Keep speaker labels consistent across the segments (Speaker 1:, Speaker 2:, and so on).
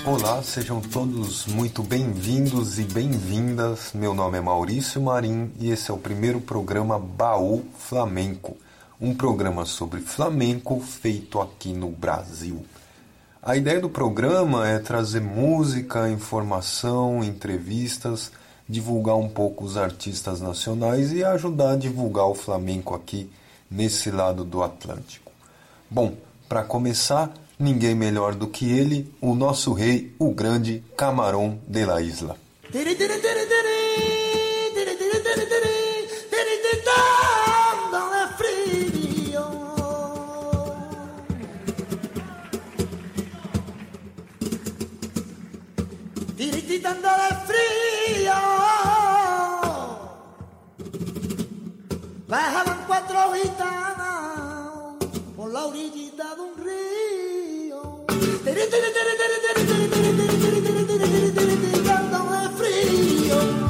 Speaker 1: Olá, sejam todos muito bem-vindos e bem-vindas. Meu nome é Maurício Marim e esse é o primeiro programa Baú Flamenco, um programa sobre flamenco feito aqui no Brasil. A ideia do programa é trazer música, informação, entrevistas, divulgar um pouco os artistas nacionais e ajudar a divulgar o flamenco aqui nesse lado do Atlântico. Bom, para começar, ninguém melhor do que ele, o nosso rei, o grande Camarón de la Isla.
Speaker 2: Bajaban 4 gitanas por la orillita de un río, tiritando de frío.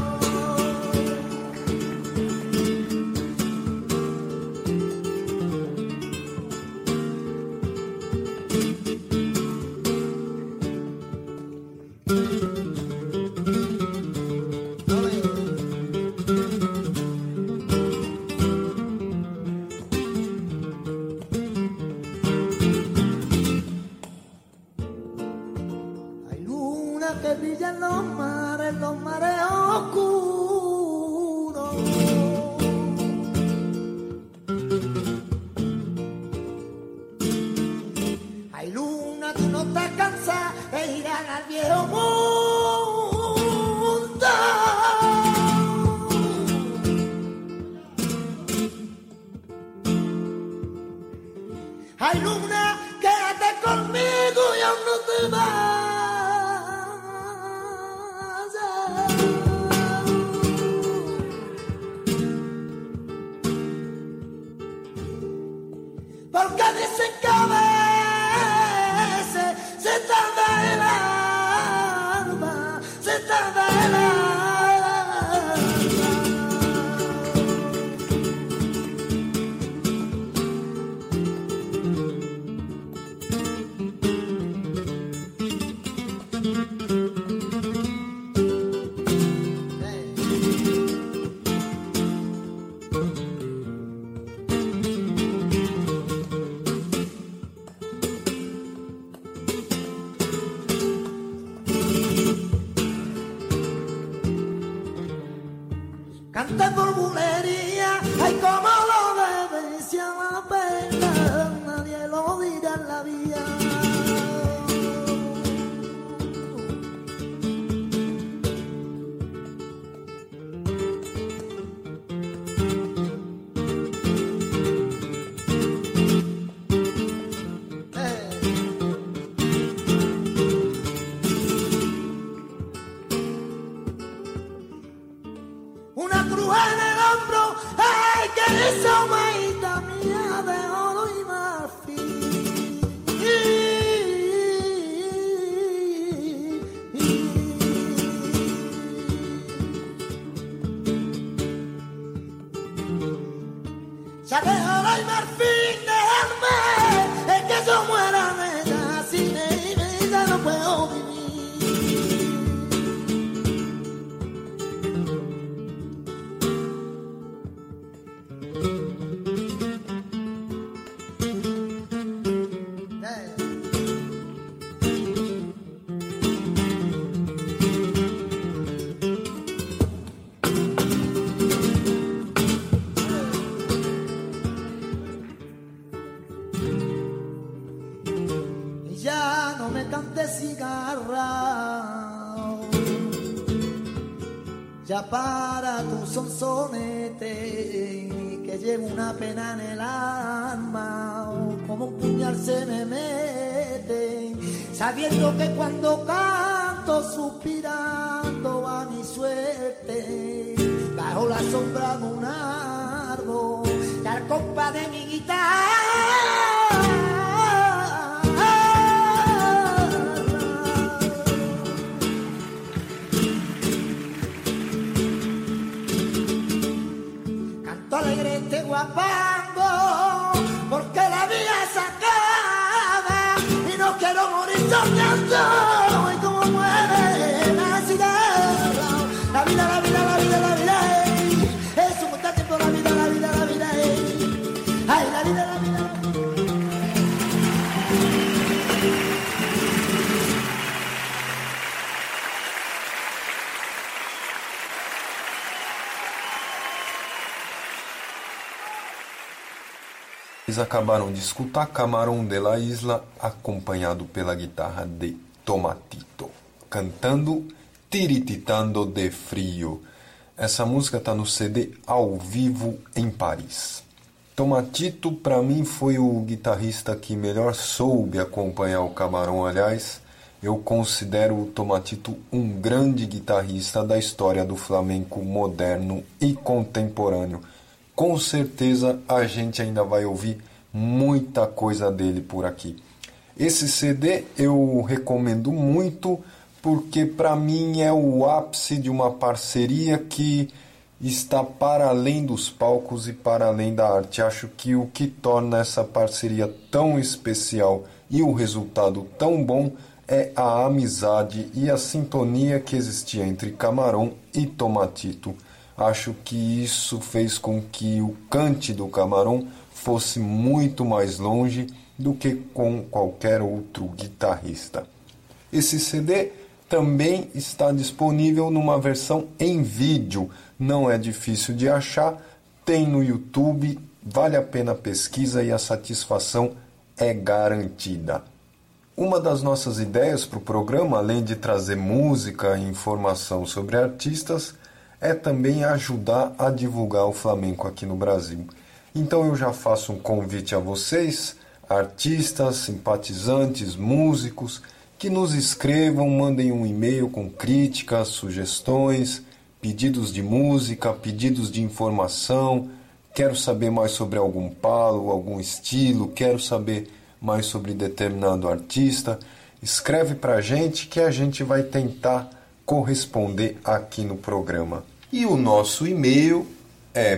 Speaker 2: Que brillan los mares oscuros. Hay luna, tú no estás cansada de ir al viejo mundo. Hay luna, quédate conmigo y aún no te vas. Porque dicen que a veces se tarda el alma, se tarda el alma. Canta por bulería, ay como lo deben, si a la pena nadie lo dirá en la vía. Una cruz en el hombro, ay, que esa humanita mía de oro y marfil. Ya de oro y marfil, déjame, es que yo muera neta, sin ella no puedo vivir. Ya no me cantes cigarra, ya para tu sonsonete, que llevo una pena en el alma, como un puñal se me mete, sabiendo que cuando canto suspirando a mi suerte, bajo la sombra de un árbol, la copa de mi guitarra. Alegre este guapango, porque la vida se acaba y no quiero morir soñando.
Speaker 1: Vocês acabaram de escutar Camarón de la Isla, acompanhado pela guitarra de Tomatito, cantando Tirititando de Frio. Essa música está no CD Ao Vivo em Paris. Tomatito, para mim, foi o guitarrista que melhor soube acompanhar o Camarón. Aliás, eu considero o Tomatito um grande guitarrista da história do flamenco moderno e contemporâneo. Com certeza a gente ainda vai ouvir muita coisa dele por aqui. Esse CD eu recomendo muito porque para mim é o ápice de uma parceria que está para além dos palcos e para além da arte. Acho que o que torna essa parceria tão especial e o resultado tão bom é a amizade e a sintonia que existia entre Camarón e Tomatito. Acho que isso fez com que o cante do Camarón fosse muito mais longe do que com qualquer outro guitarrista. Esse CD também está disponível numa versão em vídeo. Não é difícil de achar, tem no YouTube, vale a pena a pesquisa e a satisfação é garantida. Uma das nossas ideias para o programa, além de trazer música e informação sobre artistas, é também ajudar a divulgar o flamenco aqui no Brasil. Então eu já faço um convite a vocês, artistas, simpatizantes, músicos, que nos escrevam, mandem um e-mail com críticas, sugestões, pedidos de música, pedidos de informação. Quero saber mais sobre algum palo, algum estilo, quero saber mais sobre determinado artista. Escreve pra gente que a gente vai tentar corresponder aqui no programa. E o nosso e-mail é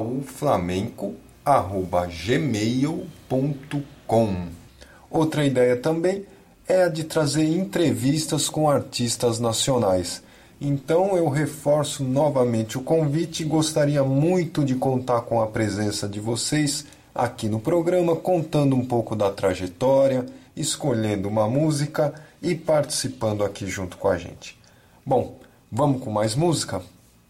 Speaker 1: baúflamenco@gmail.com. Outra ideia também é a de trazer entrevistas com artistas nacionais. Então eu reforço novamente o convite e gostaria muito de contar com a presença de vocês aqui no programa, contando um pouco da trajetória, escolhendo uma música e participando aqui junto com a gente. Bom, vamos com mais música?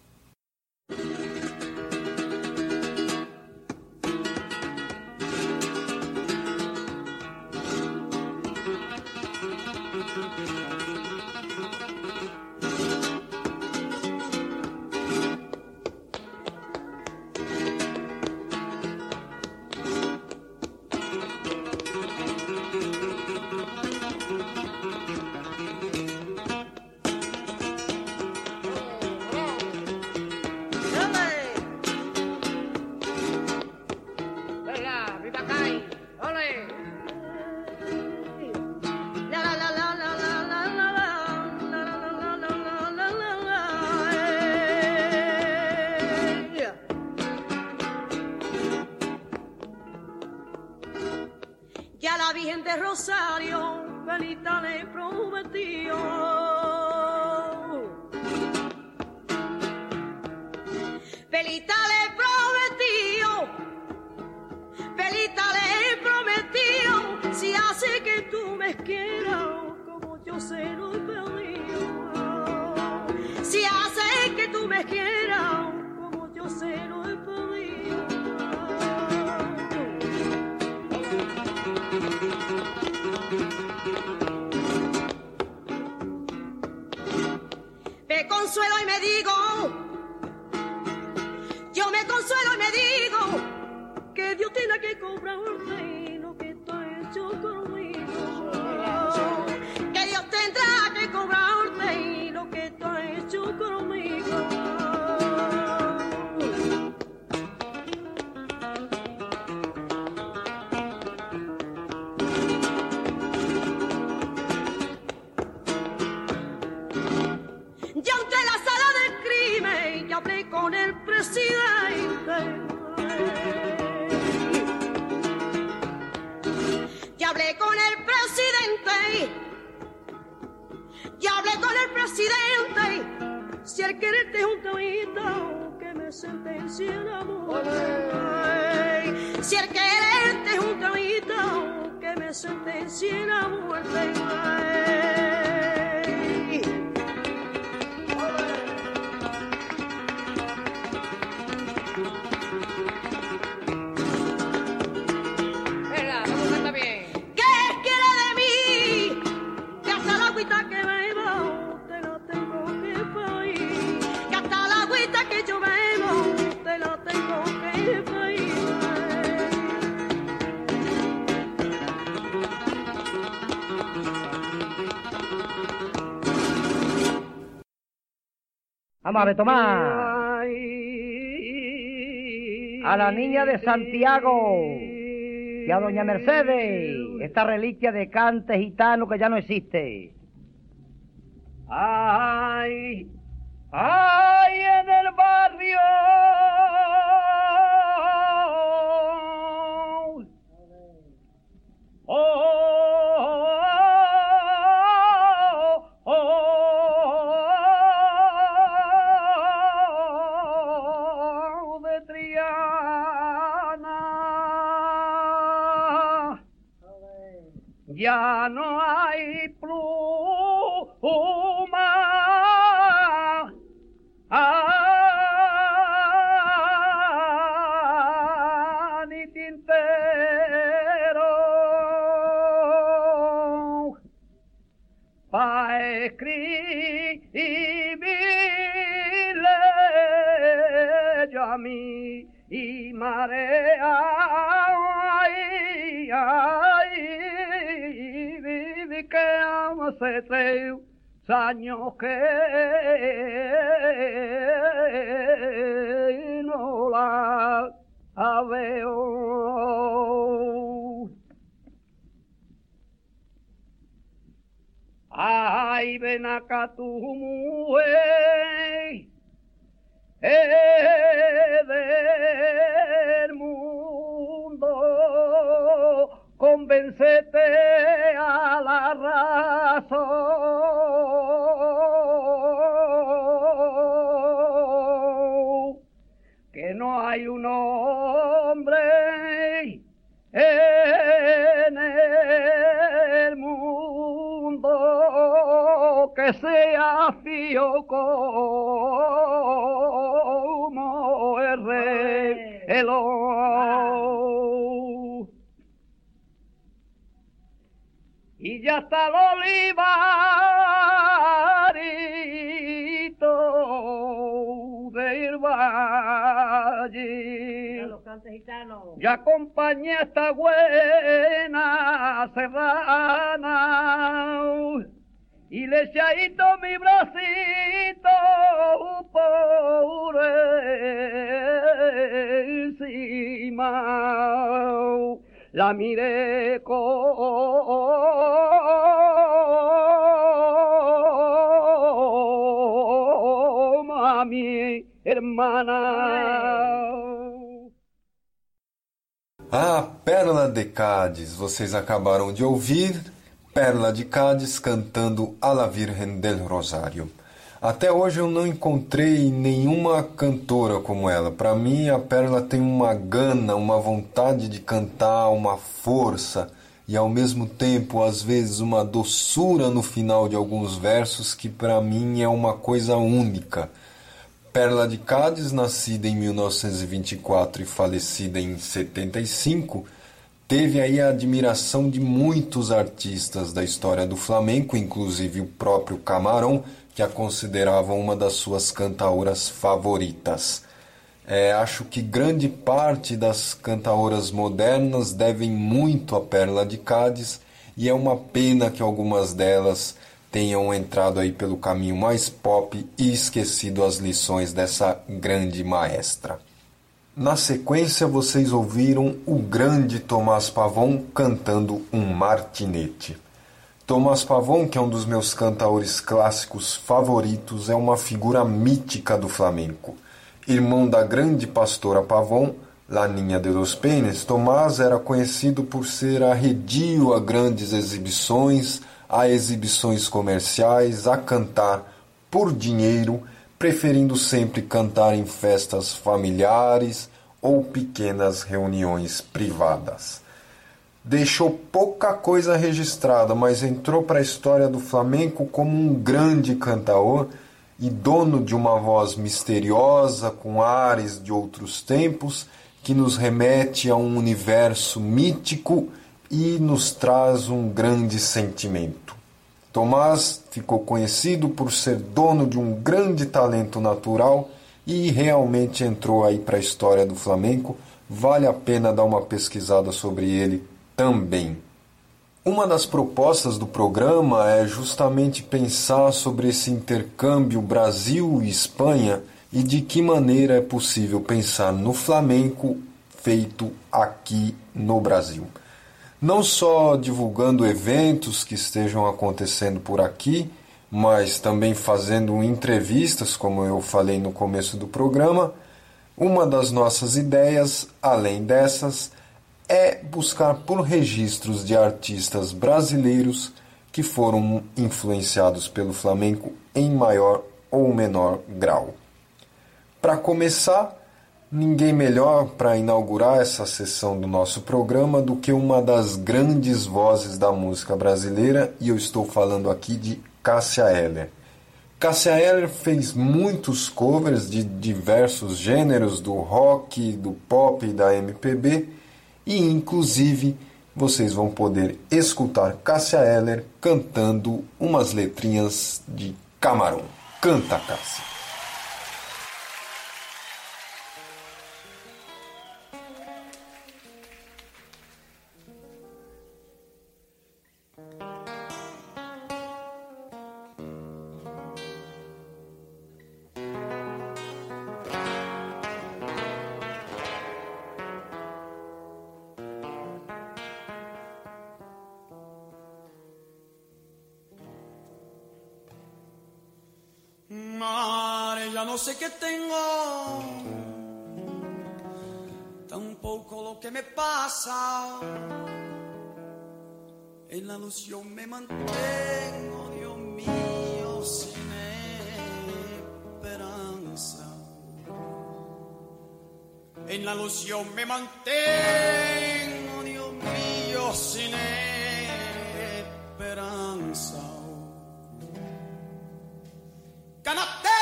Speaker 3: Ya la Virgen de Rosario, Pelita le prometió. Pelita le prometió, Pelita le prometió, si hace que tú me quieras, como yo se lo he pedido. Si hace que tú me quieras, como yo se lo he pedido. Me consuelo y me digo, yo me consuelo y me digo, que Dios tiene que cobrarme lo que está hecho conmigo. Que Dios tendrá que cobrarme lo que está hecho conmigo. Ya entré a la sala del crimen y hablé con el presidente. Ya hablé con el presidente. Ya hablé con el presidente. Si él quiere este juntamiento que me sentencien a muerte. Si él quiere este juntamiento que me sentencien a muerte.
Speaker 4: Vamos a retomar. A la niña de Santiago y a doña Mercedes, esta reliquia de cante gitano que ya no existe. Ay, ay, en el barrio. De Triana ya no hay pluma, ni tintero pa' escribirle yo a mí y marea, ay, ay, viví que hace 3 años que no la veo. Ay, ven acá tu mujer del mundo, convéncete a la razón, que no hay un hombre en el mundo que sea fío como el reloj. Y ya está el olivarito del valle, ya acompañé a esta buena serrana y le echadito mi bracito por encima, la miré como a mi hermana.
Speaker 1: Ah, Pérola de Cádiz, vocês acabaram de ouvir Pérola de Cádiz cantando A la Virgen del Rosário. Até hoje eu não encontrei nenhuma cantora como ela. Para mim, a Pérola tem uma gana, uma vontade de cantar, uma força e, ao mesmo tempo, às vezes, uma doçura no final de alguns versos que, para mim, é uma coisa única. Pérola de Cádiz, nascida em 1924 e falecida em 75, teve aí a admiração de muitos artistas da história do flamenco, inclusive o próprio Camarón, que a consideravam uma das suas cantaoras favoritas. Acho que grande parte das cantaoras modernas devem muito a Pérola de Cádiz e é uma pena que algumas delas tenham entrado aí pelo caminho mais pop e esquecido as lições dessa grande maestra. Na sequência, vocês ouviram o grande Tomás Pavón cantando um martinete. Tomás Pavón, que é um dos meus cantaores clássicos favoritos, é uma figura mítica do flamenco. Irmão da grande pastora Pavón, La Niña de los Peines, Tomás era conhecido por ser arredio a grandes exibições, a exibições comerciais, a cantar por dinheiro, preferindo sempre cantar em festas familiares ou pequenas reuniões privadas. Deixou pouca coisa registrada, mas entrou para a história do flamenco como um grande cantaor e dono de uma voz misteriosa, com ares de outros tempos, que nos remete a um universo mítico e nos traz um grande sentimento. Tomás ficou conhecido por ser dono de um grande talento natural e realmente entrou aí para a história do flamenco. Vale a pena dar uma pesquisada sobre ele também. Uma das propostas do programa é justamente pensar sobre esse intercâmbio Brasil e Espanha e de que maneira é possível pensar no flamenco feito aqui no Brasil. Não só divulgando eventos que estejam acontecendo por aqui, mas também fazendo entrevistas, como eu falei no começo do programa. Uma das nossas ideias, além dessas, é buscar por registros de artistas brasileiros que foram influenciados pelo flamenco em maior ou menor grau. Para começar, ninguém melhor para inaugurar essa sessão do nosso programa do que uma das grandes vozes da música brasileira, e eu estou falando aqui de Cássia Eller. Cássia Eller fez muitos covers de diversos gêneros, do rock, do pop e da MPB, e inclusive vocês vão poder escutar Cássia Eller cantando umas letrinhas de Camarão. Canta, Cássia!
Speaker 5: Ya no sé qué tengo, tampoco lo que me pasa. En la luz yo me mantengo, Dios mío, sin esperanza. En la luz yo me mantengo, Dios mío, sin esperanza. Canatera,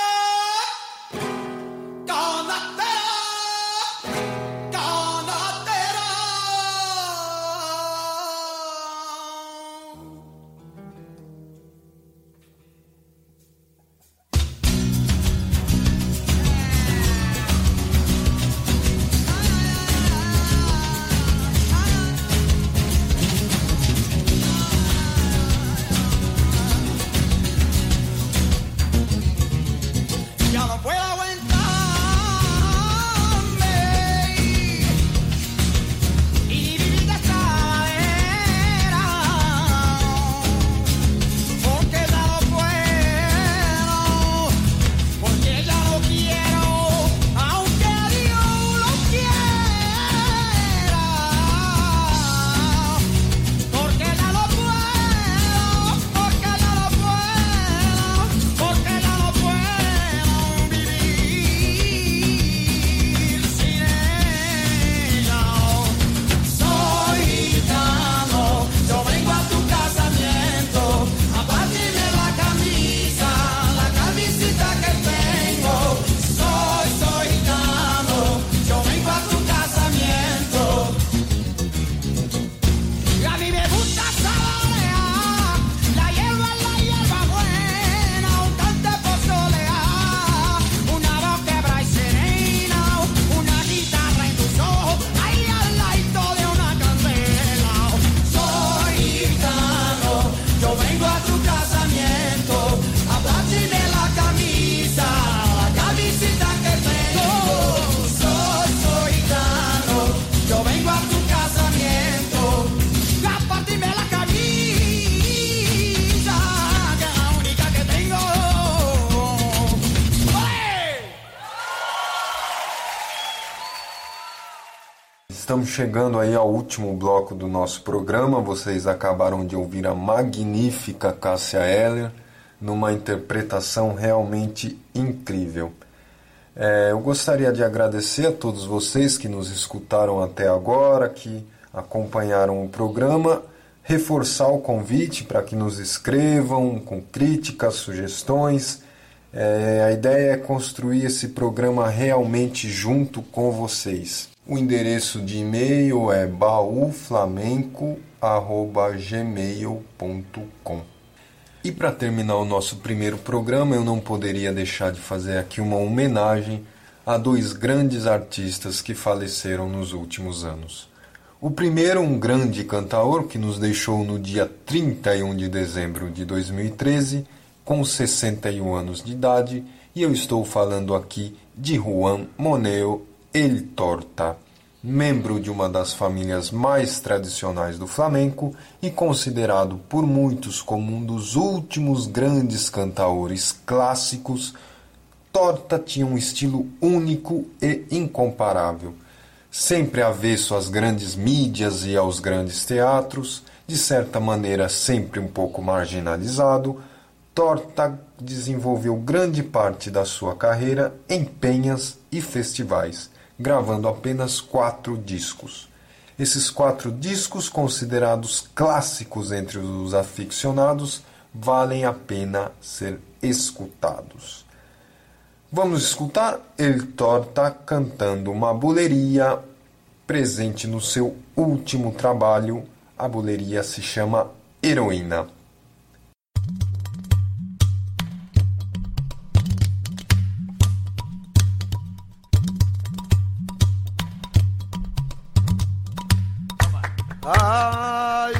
Speaker 5: canatera, canatera.
Speaker 1: Estamos chegando aí ao último bloco do nosso programa. Vocês acabaram de ouvir a magnífica Cássia Eller numa interpretação realmente incrível. Eu gostaria de agradecer a todos vocês que nos escutaram até agora, que acompanharam o programa, reforçar o convite para que nos escrevam com críticas, sugestões. A ideia é construir esse programa realmente junto com vocês. O endereço de e-mail é baúflamenco@gmail.com. E para terminar o nosso primeiro programa, eu não poderia deixar de fazer aqui uma homenagem a dois grandes artistas que faleceram nos últimos anos. O primeiro, um grande cantaor que nos deixou no dia 31 de dezembro de 2013, com 61 anos de idade, e eu estou falando aqui de Juan Moneo El Torta, membro de uma das famílias mais tradicionais do flamenco e considerado por muitos como um dos últimos grandes cantaores clássicos. Torta tinha um estilo único e incomparável. Sempre avesso às grandes mídias e aos grandes teatros, de certa maneira sempre um pouco marginalizado, Torta desenvolveu grande parte da sua carreira em penhas e festivais, gravando apenas 4 discos. Esses 4 discos, considerados clássicos entre os aficionados, valem a pena ser escutados. Vamos escutar El Torta cantando uma buleria presente no seu último trabalho. A buleria se chama Heroína.
Speaker 6: Ay,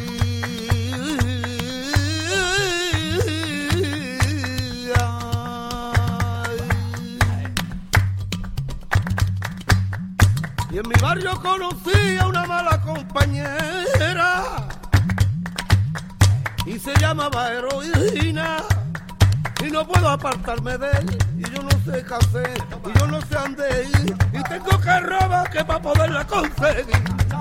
Speaker 6: y en mi barrio conocí a una mala compañera y se llamaba Heroína y no puedo apartarme de él y yo no sé qué hacer y yo no sé dónde ir y tengo que robar que para poderla conseguir.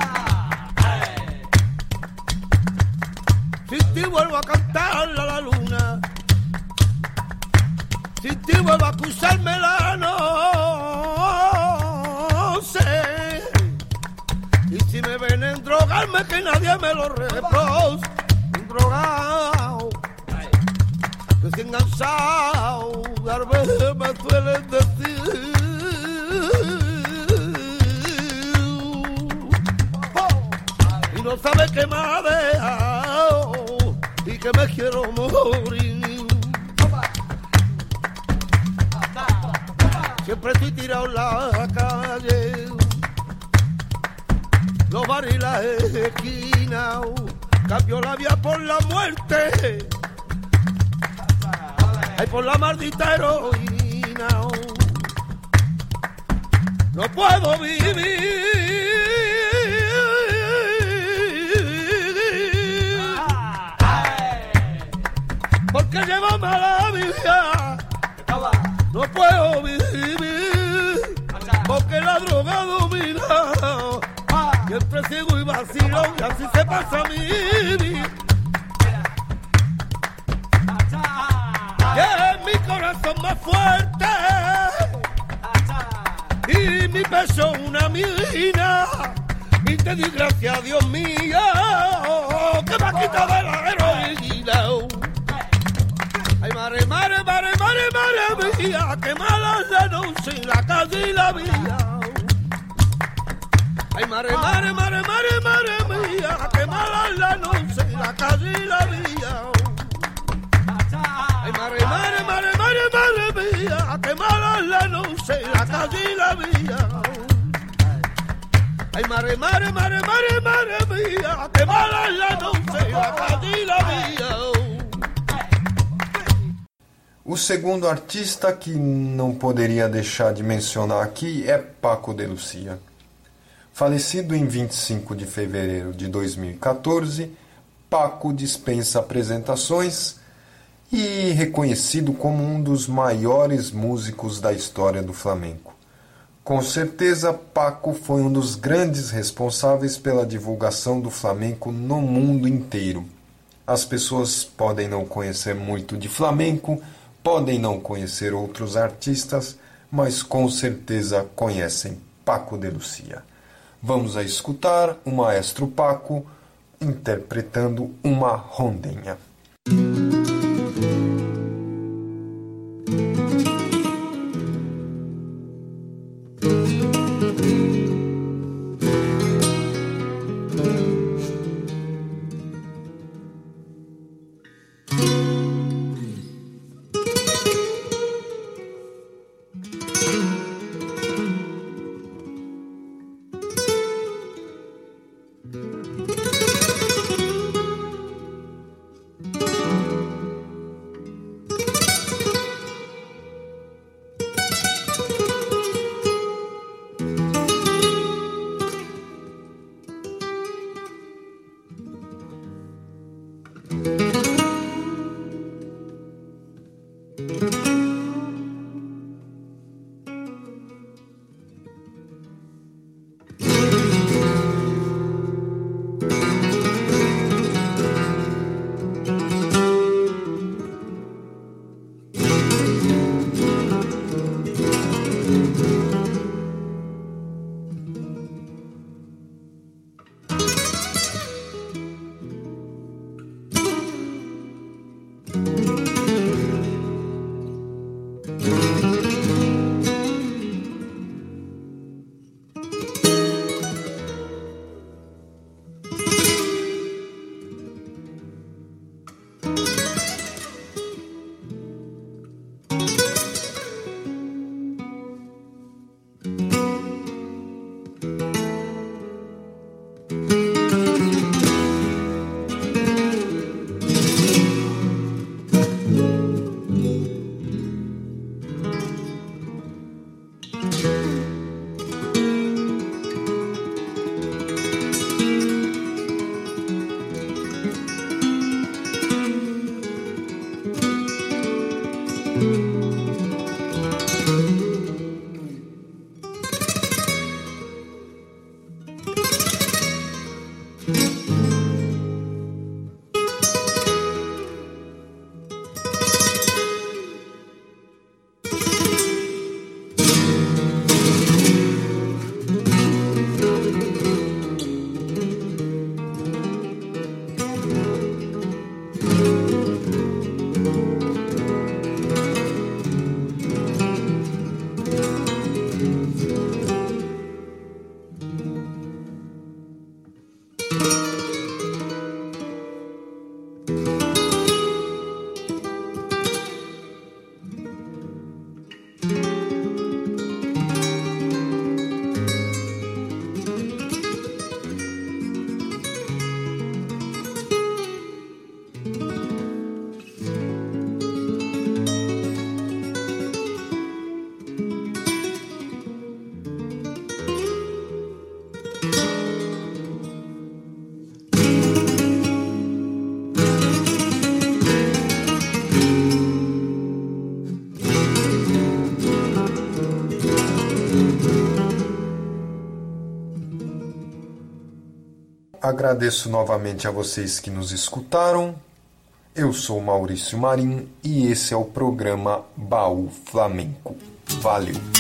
Speaker 6: Sin ti vuelvo a cantarle a la luna, sin ti vuelvo a acusarme la noche. Y si me ven en drogarme que nadie me lo reproche. Un drogado, que sin enganchado, a veces me suelen decir. Y no sabe qué me ha dejado y que me quiero morir. Siempre estoy tirado en la calle, los bares y las esquinas, cambio la vida por la muerte, ay, por la maldita heroína. No puedo vivir porque llevo mala vida. No puedo vivir porque la droga domina. Siempre sigo y vacilo y así se pasa mi vida. Y es mi corazón más fuerte y mi pecho una mina. Y te di gracias, Dios mío, que me ha quitado de la heroína. Ay, mare, mare, mare, mare, mare mía, que mala la noche en la calle y la vía. Ay, mare, mare, mare, mare, mare mía, que mala la noche en la calle y la vía. Ay, mare, mare, mare, mare, mare mía, que mala la noche en la calle y la vía. Ay, mare, mare, mare, mare, mare mía, que mala la noche en la calle y la vía.
Speaker 1: O segundo artista que não poderia deixar de mencionar aqui é Paco de Lucia. Falecido em 25 de fevereiro de 2014, Paco dispensa apresentações e reconhecido como um dos maiores músicos da história do flamenco. Com certeza, Paco foi um dos grandes responsáveis pela divulgação do flamenco no mundo inteiro. As pessoas podem não conhecer muito de flamenco, podem não conhecer outros artistas, mas com certeza conhecem Paco de Lucia. Vamos a escutar o maestro Paco interpretando uma rondenha. agradeço novamente a vocês que nos escutaram. Eu sou Maurício Marim e esse é o programa Baú Flamenco. Valeu!